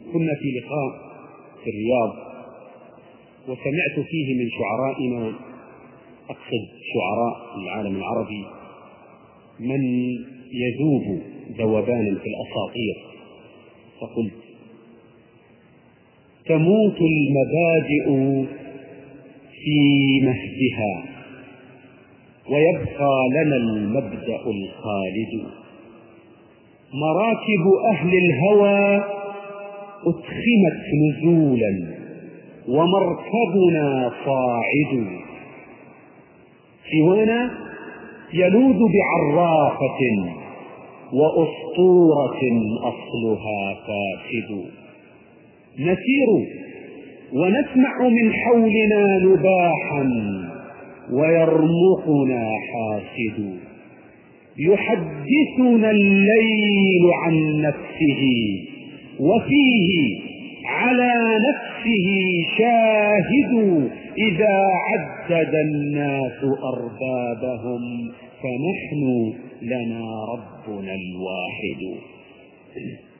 كنا في لقاء في الرياض وسمعت فيه من شعرائنا، أقصد شعراء العالم العربي، من يذوب ذوبانا في الأساطير، فقلت: تموت المبادئ في مهدها ويبقى لنا المبدأ الخالد. مراكب أهل الهوى أتخمت نزولا ومركبنا صاعد. سوانا يلوذ بعرافة وأسطورة أصلها فاسد. نسير ونسمع من حولنا نباحا ويرمقنا حاسد. يحدثنا الليل عن نفسه وفيه على نفسه شاهد. إذا عدد الناس أربابهم فنحن لنا ربنا الواحد.